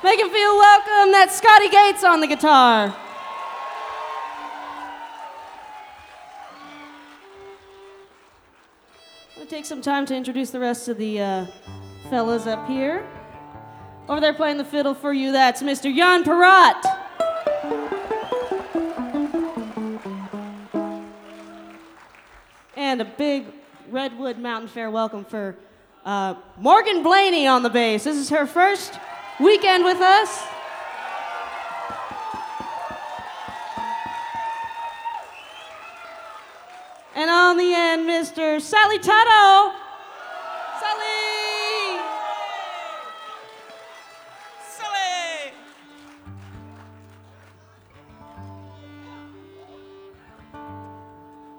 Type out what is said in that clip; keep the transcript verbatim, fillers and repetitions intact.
Make him feel welcome. That's Scotty Gates on the guitar. I'm going to take some time to introduce the rest of the uh, fellas up here. Over there playing the fiddle for you, that's Mister Jan Parat. And a big Redwood Mountain Fair welcome for uh, Morgan Blaney on the bass. This is her first weekend with us. And on the end, Mister Sally Tuttle. Sally!